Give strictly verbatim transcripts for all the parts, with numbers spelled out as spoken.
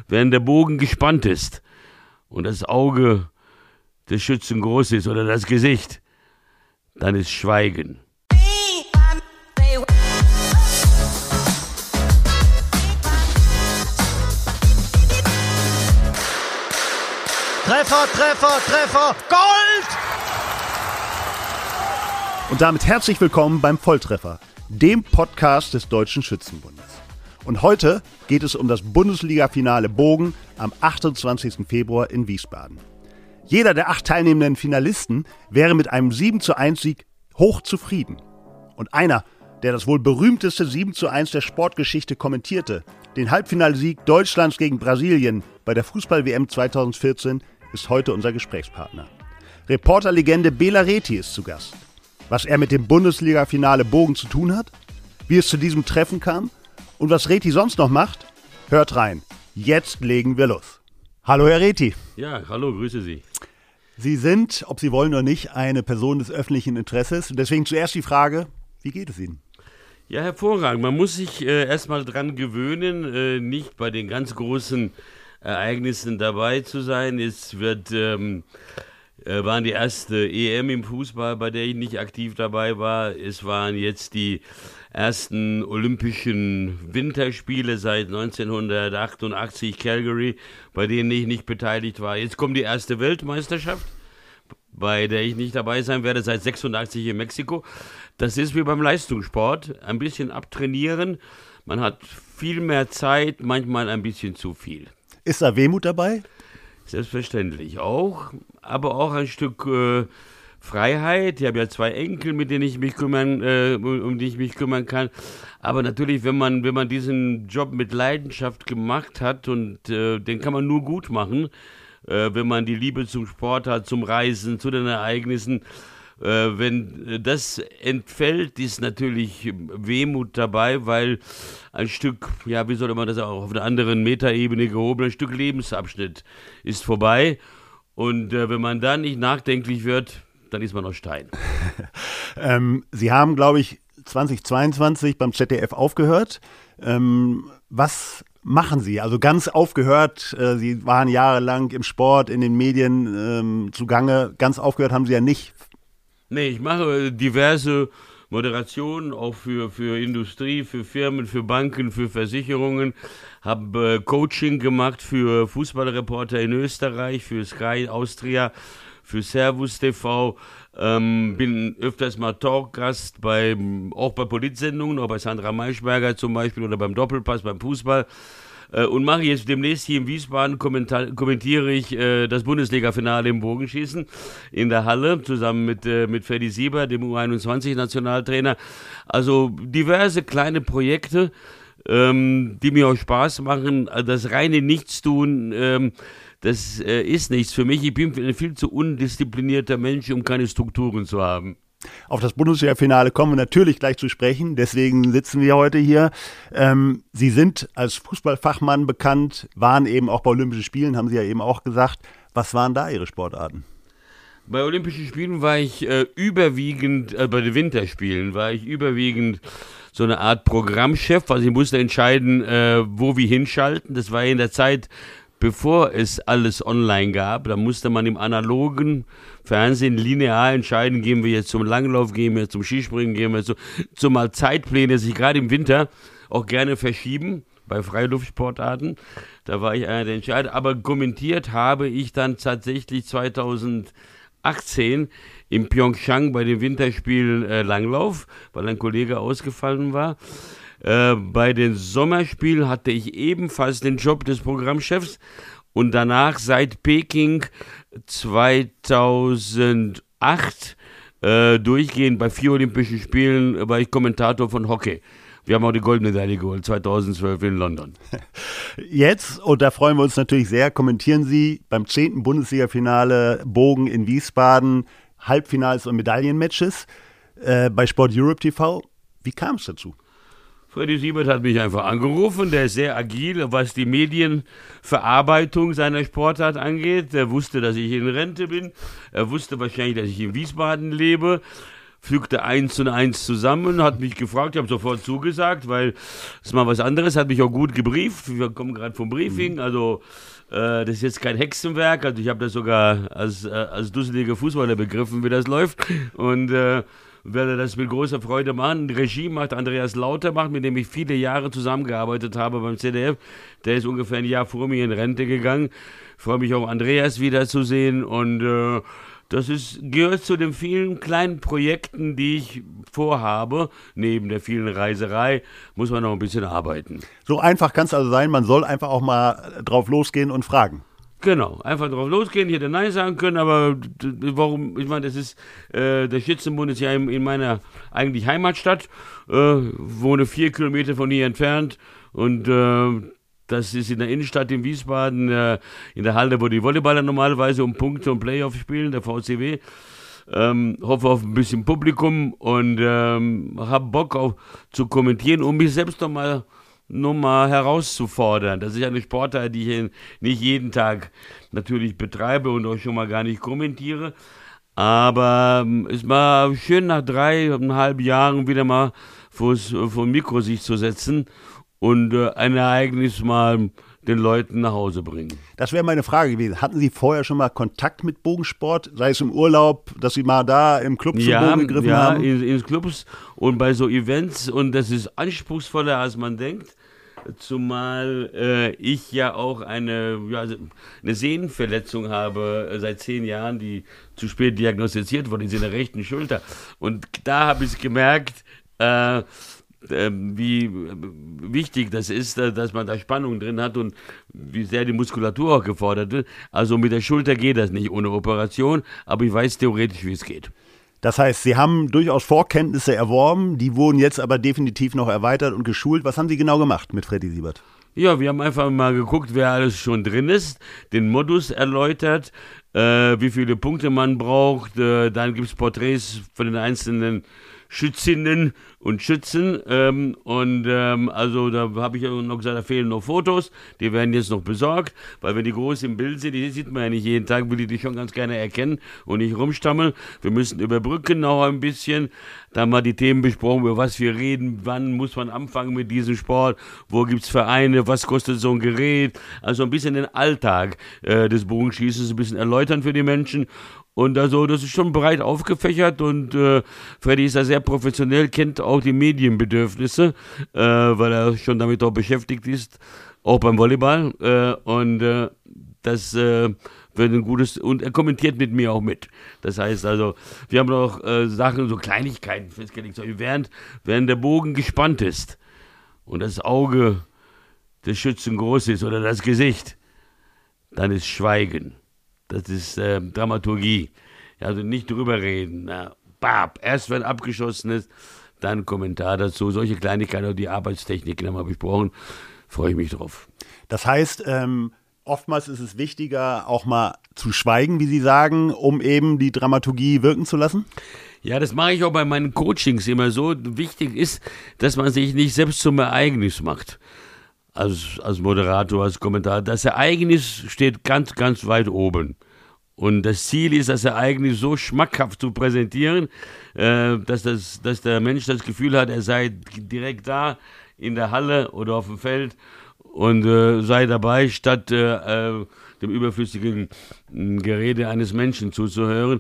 wenn der Bogen gespannt ist und das Auge des Schützen groß ist oder das Gesicht, dann ist Schweigen. Treffer, Treffer, Treffer, Gold! Und damit herzlich willkommen beim Volltreffer, dem Podcast des Deutschen Schützenbundes. Und heute geht es um das Bundesliga-Finale Bogen am achtundzwanzigsten Februar in Wiesbaden. Jeder der acht teilnehmenden Finalisten wäre mit einem sieben zu eins Sieg hoch zufrieden. Und einer, der das wohl berühmteste sieben zu eins der Sportgeschichte kommentierte, den Halbfinalsieg Deutschlands gegen Brasilien bei der Fußball-W M zweitausendvierzehn, ist heute unser Gesprächspartner. Reporterlegende Bela Reti ist zu Gast. Was er mit dem Bundesliga-Finale Bogen zu tun hat, wie es zu diesem Treffen kam und was Reti sonst noch macht, hört rein. Jetzt legen wir los. Hallo Herr Reti. Ja, hallo, grüße Sie. Sie sind, ob Sie wollen oder nicht, eine Person des öffentlichen Interesses. Deswegen zuerst die Frage, wie geht es Ihnen? Ja, hervorragend. Man muss sich äh, erstmal dran gewöhnen, äh, nicht bei den ganz großen Ereignissen dabei zu sein. Es wird, ähm, äh, waren die erste E M im Fußball, bei der ich nicht aktiv dabei war. Es waren jetzt die ersten Olympischen Winterspiele seit neunzehnhundertachtundachtzig Calgary, bei denen ich nicht beteiligt war. Jetzt kommt die erste Weltmeisterschaft, bei der ich nicht dabei sein werde, seit sechsundachtzig in Mexiko. Das ist wie beim Leistungssport, ein bisschen abtrainieren. Man hat viel mehr Zeit, manchmal ein bisschen zu viel. Ist da Wehmut dabei? Selbstverständlich auch, aber auch ein Stück äh, Freiheit. Ich habe ja zwei Enkel, mit denen ich mich kümmern, äh, um die ich mich kümmern kann. Aber natürlich, wenn man, wenn man diesen Job mit Leidenschaft gemacht hat, und äh, den kann man nur gut machen, äh, wenn man die Liebe zum Sport hat, zum Reisen, zu den Ereignissen. Äh, wenn das entfällt, ist natürlich Wehmut dabei, weil ein Stück, ja, wie soll man das auch auf einer anderen Metaebene gehoben, ein Stück Lebensabschnitt ist vorbei. Und äh, wenn man da nicht nachdenklich wird, dann ist man noch Stein. ähm, Sie haben, glaube ich, zweitausendzweiundzwanzig beim Z D F aufgehört. Ähm, was machen Sie? Also ganz aufgehört, äh, Sie waren jahrelang im Sport, in den Medien ähm, zugange. Ganz aufgehört haben Sie ja nicht. Nee, ich mache diverse Moderationen, auch für, für Industrie, für Firmen, für Banken, für Versicherungen. Habe äh, Coaching gemacht für Fußballreporter in Österreich, für Sky Austria, für Servus T V. Ähm, bin öfters mal Talkgast bei, auch bei Politsendungen, auch bei Sandra Maischberger zum Beispiel oder beim Doppelpass, beim Fußball. Und mache jetzt demnächst hier in Wiesbaden, kommentiere ich äh, das Bundesliga-Finale im Bogenschießen in der Halle, zusammen mit, äh, mit Ferdi Sieber, dem U einundzwanzig-Nationaltrainer. Also diverse kleine Projekte, ähm, die mir auch Spaß machen. Das reine Nichtstun, ähm, das äh, ist nichts für mich. Ich bin ein viel zu undisziplinierter Mensch, um keine Strukturen zu haben. Auf das Bundesliga-Finale kommen wir natürlich gleich zu sprechen, deswegen sitzen wir heute hier. Ähm, Sie sind als Fußballfachmann bekannt, waren eben auch bei Olympischen Spielen, haben Sie ja eben auch gesagt. Was waren da Ihre Sportarten? Bei Olympischen Spielen war ich äh, überwiegend, äh, bei den Winterspielen war ich überwiegend so eine Art Programmchef, also ich musste entscheiden, äh, wo wir hinschalten. Das war in der Zeit, bevor es alles online gab. Da musste man im analogen Fernsehen linear entscheiden, gehen wir jetzt zum Langlauf, gehen wir zum Skispringen, gehen wir zu, zumal Zeitpläne sich gerade im Winter auch gerne verschieben, bei Freiluftsportarten. Da war ich einer der Entscheider. Aber kommentiert habe ich dann tatsächlich zweitausendachtzehn in Pyeongchang bei den Winterspielen äh, Langlauf, weil ein Kollege ausgefallen war. Äh, bei den Sommerspielen hatte ich ebenfalls den Job des Programmchefs und danach seit Peking zweitausendacht äh, durchgehend bei vier Olympischen Spielen war ich Kommentator von Hockey. Wir haben auch die goldene Medaille geholt, zweitausendzwölf in London. Jetzt, und da freuen wir uns natürlich sehr, kommentieren Sie beim zehnten Bundesliga-Finale Bogen in Wiesbaden, Halbfinals und Medaillenmatches äh, bei Sport Europe T V. Wie kam es dazu? Ferdi Siebert hat mich einfach angerufen, der ist sehr agil, was die Medienverarbeitung seiner Sportart angeht. Er wusste, dass ich in Rente bin, er wusste wahrscheinlich, dass ich in Wiesbaden lebe. fügte eins und eins zusammen, hat mich gefragt, ich habe sofort zugesagt, weil es mal was anderes, hat mich auch gut gebrieft. Wir kommen gerade vom Briefing, also äh, das ist jetzt kein Hexenwerk, also ich habe das sogar als, äh, als dusseliger Fußballer begriffen, wie das läuft und äh, werde das mit großer Freude machen. Die Regie macht Andreas Lauterbach, mit dem ich viele Jahre zusammengearbeitet habe beim Z D F. Der ist ungefähr ein Jahr vor mir in Rente gegangen. Ich freue mich auch, Andreas wiederzusehen und äh, das ist, gehört zu den vielen kleinen Projekten, die ich vorhabe. Neben der vielen Reiserei muss man noch ein bisschen arbeiten. So einfach kann es also sein, man soll einfach auch mal drauf losgehen und fragen. Genau, einfach drauf losgehen, ich hätte Nein sagen können, aber warum, ich meine, das ist, äh, der Schützenbund ist ja in, in meiner eigentlich Heimatstadt, äh, wohne vier Kilometer von hier entfernt und äh, das ist in der Innenstadt in Wiesbaden, äh, in der Halle, wo die Volleyballer normalerweise um Punkte und Playoff spielen, der V C W. Ähm, hoffe auf ein bisschen Publikum und ähm, habe Bock auf zu kommentieren, um mich selbst nochmal nur mal herauszufordern. Das ist ja eine Sportart, die ich nicht jeden Tag natürlich betreibe und auch schon mal gar nicht kommentiere. Aber es war schön, nach dreieinhalb Jahren wieder mal vor dem Mikro sich zu setzen und ein Ereignis mal den Leuten nach Hause bringen. Das wäre meine Frage gewesen. Hatten Sie vorher schon mal Kontakt mit Bogensport? Sei es im Urlaub, dass Sie mal da im Club zum ja, Bogen gegriffen ja, haben? Ja, in, in Clubs und bei so Events. Und das ist anspruchsvoller, als man denkt. Zumal äh, ich ja auch eine, ja, eine Sehnenverletzung habe äh, seit zehn Jahren, die zu spät diagnostiziert wurde, in der rechten Schulter. Und da habe ich gemerkt, äh, wie wichtig das ist, dass man da Spannung drin hat und wie sehr die Muskulatur auch gefordert wird. Also mit der Schulter geht das nicht ohne Operation, aber ich weiß theoretisch, wie es geht. Das heißt, Sie haben durchaus Vorkenntnisse erworben, die wurden jetzt aber definitiv noch erweitert und geschult. Was haben Sie genau gemacht mit Freddy Siebert? Ja, wir haben einfach mal geguckt, wer alles schon drin ist, den Modus erläutert, äh, wie viele Punkte man braucht. Äh, dann gibt es Porträts von den einzelnen Schützinnen und Schützen ähm, und ähm, also da habe ich ja noch gesagt, da fehlen noch Fotos, die werden jetzt noch besorgt, weil wenn die groß im Bild sind, die sieht man ja nicht jeden Tag, will ich die schon ganz gerne erkennen und nicht rumstammeln. Wir müssen überbrücken noch ein bisschen, da haben wir die Themen besprochen, über was wir reden, wann muss man anfangen mit diesem Sport, wo gibt's Vereine, was kostet so ein Gerät, also ein bisschen den Alltag äh, des Bogenschießens ein bisschen erläutern für die Menschen. Und also, das ist schon breit aufgefächert und äh, Freddy ist da sehr professionell, kennt auch die Medienbedürfnisse, äh, weil er schon damit auch beschäftigt ist, auch beim Volleyball. Äh, und äh, das äh, wird ein gutes, und er kommentiert mit mir auch mit. Das heißt also, wir haben noch äh, Sachen, so Kleinigkeiten festgelegt, so, während, während der Bogen gespannt ist und das Auge des Schützen groß ist oder das Gesicht, dann ist Schweigen. Das ist äh, Dramaturgie. Also nicht drüber reden. Na, bab, erst wenn abgeschossen ist, dann Kommentar dazu. Solche Kleinigkeiten, die Arbeitstechniken haben wir besprochen. Freue ich mich drauf. Das heißt, ähm, oftmals ist es wichtiger, auch mal zu schweigen, wie Sie sagen, um eben die Dramaturgie wirken zu lassen? Ja, das mache ich auch bei meinen Coachings immer so. Wichtig ist, dass man sich nicht selbst zum Ereignis macht. Als, als Moderator, als Kommentar. Das Ereignis steht ganz, ganz weit oben. Und das Ziel ist, das Ereignis so schmackhaft zu präsentieren, äh, dass, das, dass der Mensch das Gefühl hat, er sei direkt da in der Halle oder auf dem Feld und äh, sei dabei, statt äh, dem überflüssigen Gerede eines Menschen zuzuhören.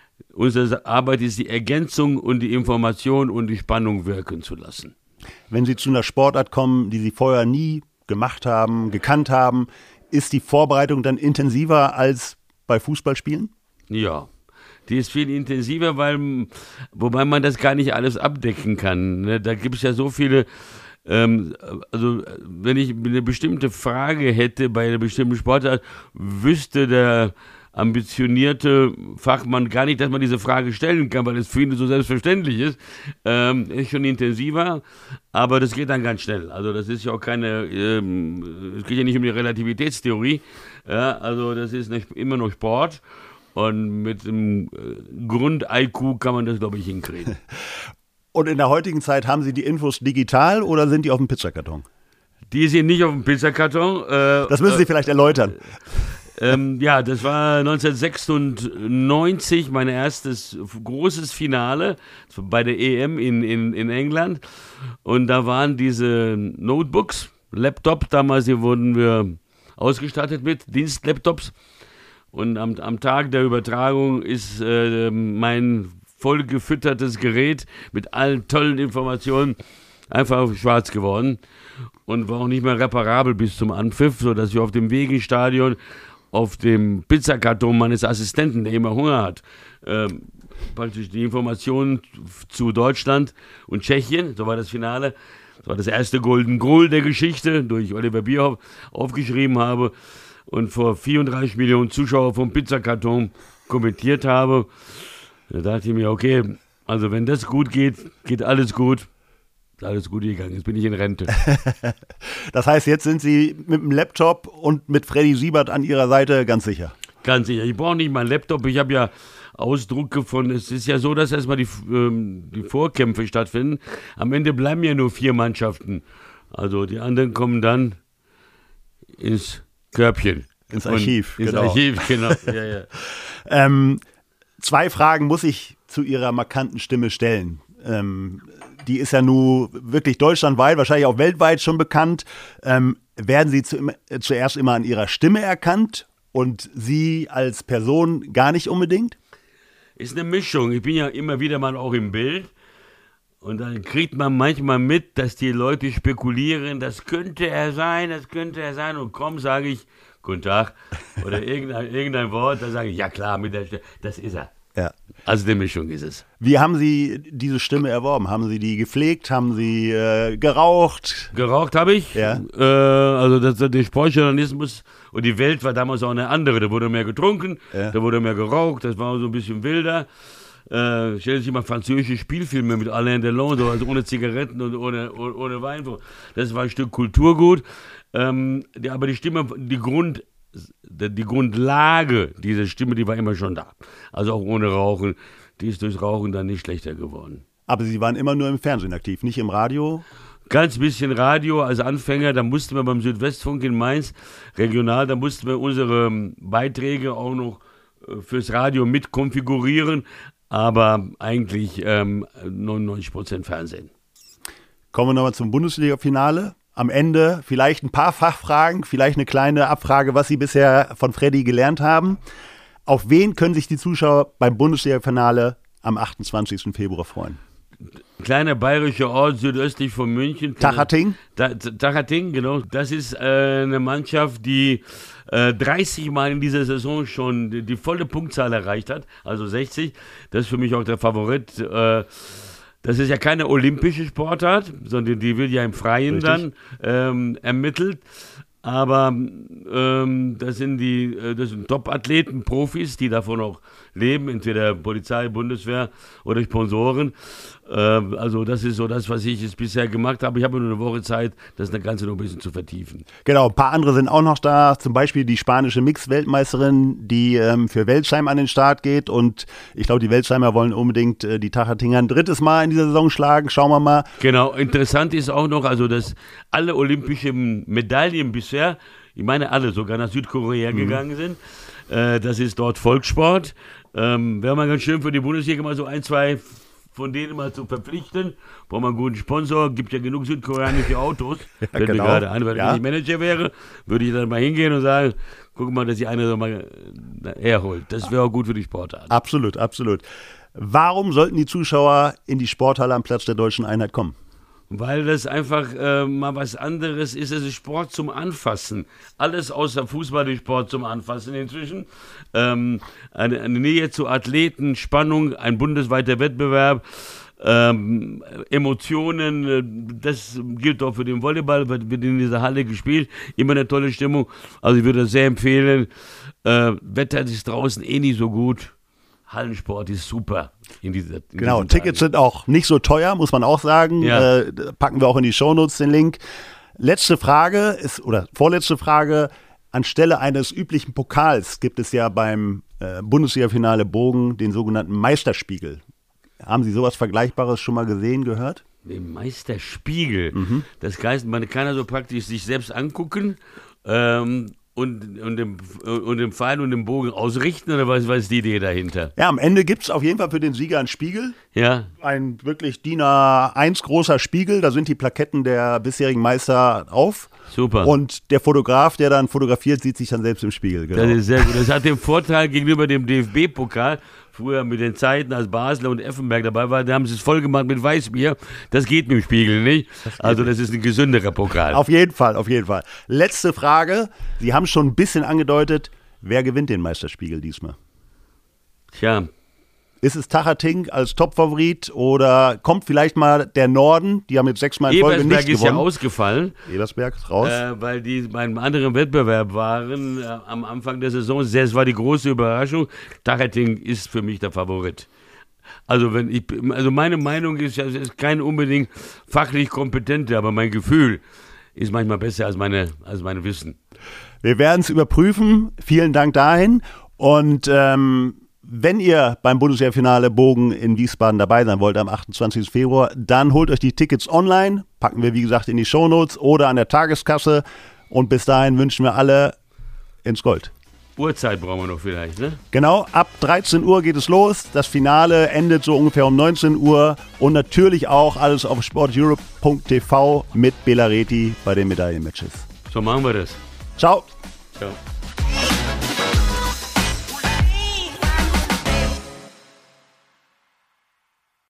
Unsere Arbeit ist die Ergänzung und die Information und die Spannung wirken zu lassen. Wenn Sie zu einer Sportart kommen, die Sie vorher nie gemacht haben, gekannt haben, ist die Vorbereitung dann intensiver als bei Fußballspielen? Ja, die ist viel intensiver, weil, wobei man das gar nicht alles abdecken kann. Ne? Da gibt es ja so viele, ähm, also wenn ich eine bestimmte Frage hätte bei einer bestimmten Sportart, wüsste der ambitionierte Fachmann gar nicht, dass man diese Frage stellen kann, weil es für ihn so selbstverständlich ist. Ähm, ist schon intensiver, aber das geht dann ganz schnell. Also das ist ja auch keine, ähm, es geht ja nicht um die Relativitätstheorie, ja, also das ist nicht, immer noch Sport und mit dem Grund-I Q kann man das, glaube ich, hinkriegen. Und in der heutigen Zeit haben Sie die Infos digital oder sind die auf dem Pizzakarton? Die sind nicht auf dem Pizzakarton. Äh, das müssen Sie äh, vielleicht erläutern. ähm, ja, das war neunzehnhundertsechsundneunzig mein erstes großes Finale bei der E M in, in, in England. Und da waren diese Notebooks, Laptop, damals hier wurden wir ausgestattet mit Dienstlaptops. Und am, am Tag der Übertragung ist äh, mein vollgefüttertes Gerät mit allen tollen Informationen einfach schwarz geworden und war auch nicht mehr reparabel bis zum Anpfiff, sodass wir auf dem Weg ins Stadion auf dem Pizzakarton meines Assistenten, der immer Hunger hat, äh, praktisch die Informationen zu Deutschland und Tschechien, so war das Finale, das war das erste Golden Goal der Geschichte, durch Oliver Bierhoff aufgeschrieben habe und vor vierunddreißig Millionen Zuschauer vom Pizzakarton kommentiert habe. Da dachte ich mir, okay, also wenn das gut geht, geht alles gut. Ist alles gut gegangen, jetzt bin ich in Rente. Das heißt, jetzt sind Sie mit dem Laptop und mit Freddy Siebert an Ihrer Seite ganz sicher? Ganz sicher. Ich brauche nicht meinen Laptop, ich habe ja Ausdrucke von, es ist ja so, dass erstmal die, ähm, die Vorkämpfe stattfinden. Am Ende bleiben ja nur vier Mannschaften. Also die anderen kommen dann ins Körbchen. Ins Archiv, ins genau. Archiv, genau. Ja, ja. ähm, zwei Fragen muss ich zu Ihrer markanten Stimme stellen. Ähm, die ist ja nun wirklich deutschlandweit, wahrscheinlich auch weltweit schon bekannt. Ähm, werden Sie zu, zuerst immer an Ihrer Stimme erkannt und Sie als Person gar nicht unbedingt? Ist eine Mischung. Ich bin ja immer wieder mal auch im Bild. Und dann kriegt man manchmal mit, dass die Leute spekulieren, das könnte er sein, das könnte er sein. Und komm, sage ich, guten Tag. Oder irgendein, irgendein Wort, da sage ich, ja klar, mit der Stimme, das ist er. Ja. Also die Mischung ist es. Wie haben Sie diese Stimme erworben? Haben Sie die gepflegt? Haben Sie äh, geraucht? Geraucht habe ich. Ja. Äh, also das, der Sportjournalismus und die Welt war damals auch eine andere. Da wurde mehr getrunken, Ja. da wurde mehr geraucht, das war so ein bisschen wilder. Äh, stellen Sie sich mal französische Spielfilme mit Alain Delon, so, also ohne Zigaretten und ohne, ohne, ohne Wein. Das war ein Stück Kulturgut. Ähm, die, aber die Stimme, die Grund, die Grundlage dieser Stimme, die war immer schon da. Also auch ohne Rauchen. Die ist durchs Rauchen dann nicht schlechter geworden. Aber Sie waren immer nur im Fernsehen aktiv, nicht im Radio? Ganz bisschen Radio als Anfänger, da mussten wir beim Südwestfunk in Mainz, regional, da mussten wir unsere Beiträge auch noch fürs Radio mit konfigurieren, aber eigentlich ähm, neunundneunzig Prozent Fernsehen. Kommen wir nochmal zum Bundesliga-Finale. Am Ende vielleicht ein paar Fachfragen, vielleicht eine kleine Abfrage, was Sie bisher von Freddy gelernt haben. Auf wen können sich die Zuschauer beim Bundesliga-Finale am achtundzwanzigsten Februar freuen? Kleiner bayerischer Ort südöstlich von München. Tachating? Tachating, genau. Das ist äh, eine Mannschaft, die äh, dreißig Mal in dieser Saison schon die, die volle Punktzahl erreicht hat, also sechzig. Das ist für mich auch der Favorit. Äh, das ist ja keine olympische Sportart, sondern die wird ja im Freien Richtig. dann ähm, ermittelt. Aber ähm, das sind die, das sind Top-Athleten, Profis, die davon auch leben, entweder Polizei, Bundeswehr oder Sponsoren. Ähm, also das ist so das, was ich jetzt bisher gemacht habe. Ich habe nur eine Woche Zeit, das Ganze noch ein bisschen zu vertiefen. Genau, ein paar andere sind auch noch da. Zum Beispiel die spanische Mix-Weltmeisterin, die ähm, für Welzheim an den Start geht. Und ich glaube, die Welzheimer wollen unbedingt äh, die Tachatinger ein drittes Mal in dieser Saison schlagen. Schauen wir mal. Genau, interessant ist auch noch, also dass alle olympischen Medaillen bisher, ich meine alle, sogar nach Südkorea mhm. gegangen sind. Äh, das ist dort Volkssport. Ähm, wäre mal ganz schön für die Bundesliga mal so ein, zwei von denen mal zu verpflichten. Braucht man einen guten Sponsor, gibt ja genug südkoreanische Autos. Ja, Fällt genau. mir gerade ein, weil Ja. ich Manager wäre, würde ich dann mal hingehen und sagen, guck mal, dass die eine so mal herholt. Das wäre auch gut für die Sportart. Absolut, absolut. Warum sollten die Zuschauer in die Sporthalle am Platz der Deutschen Einheit kommen? Weil das einfach äh, mal was anderes ist. Es ist Sport zum Anfassen. Alles außer Fußball ist Sport zum Anfassen inzwischen. Ähm, eine, eine Nähe zu Athleten, Spannung, ein bundesweiter Wettbewerb, ähm, Emotionen, äh, das gilt auch für den Volleyball, wird in dieser Halle gespielt. Immer eine tolle Stimmung. Also ich würde das sehr empfehlen. Äh, Wetter ist draußen eh nicht so gut. Hallensport ist super. In dieser, in Genau, Tickets sind auch nicht so teuer, muss man auch sagen. Ja. Äh, packen wir auch in die Shownotes den Link. Letzte Frage ist, oder vorletzte Frage, anstelle eines üblichen Pokals gibt es ja beim äh, Bundesliga-Finale Bogen den sogenannten Meisterspiegel. Haben Sie sowas Vergleichbares schon mal gesehen, gehört? Den Meisterspiegel. Mhm. Das heißt, man kann also praktisch sich selbst angucken ähm, und, und, dem, und dem Pfeil und dem Bogen ausrichten, oder was, was ist die Idee dahinter? Ja, am Ende gibt es auf jeden Fall für den Sieger einen Spiegel. Ja. Ein wirklich D I N A eins großer Spiegel, da sind die Plaketten der bisherigen Meister auf. Super. Und der Fotograf, der dann fotografiert, sieht sich dann selbst im Spiegel. Genau. Das ist sehr gut. Das hat den Vorteil gegenüber dem D F B-Pokal, früher mit den Zeiten, als Basler und Effenberg dabei war, da haben sie es voll gemacht mit Weißbier. Das geht mit dem Spiegel nicht. Das also das ist ein gesünderer Pokal. Auf jeden Fall, auf jeden Fall. Letzte Frage. Sie haben schon ein bisschen angedeutet, wer gewinnt den Meisterspiegel diesmal? Tja. Ist es Tachating als Topfavorit oder kommt vielleicht mal der Norden? Die haben jetzt sechsmal in Folge nicht gewonnen. Ebersberg ist ja ausgefallen. Ebersberg ist raus. Äh, weil die beim anderen Wettbewerb waren äh, am Anfang der Saison. Das war die große Überraschung. Tachating ist für mich der Favorit. Also wenn ich, also meine Meinung ist, es ist kein unbedingt fachlich kompetenter, aber mein Gefühl ist manchmal besser als meine, als mein Wissen. Wir werden es überprüfen. Vielen Dank dahin. Und ähm, wenn ihr beim Bundesliga-Finale Bogen in Wiesbaden dabei sein wollt am achtundzwanzigsten Februar, dann holt euch die Tickets online, packen wir wie gesagt in die Shownotes oder an der Tageskasse und bis dahin wünschen wir alle ins Gold. Uhrzeit brauchen wir noch vielleicht, ne? Genau, ab dreizehn Uhr geht es los, das Finale endet so ungefähr um neunzehn Uhr und natürlich auch alles auf sporteurope punkt t v mit Bela Reti bei den Medaillenmatches. So machen wir das. Ciao. Ciao.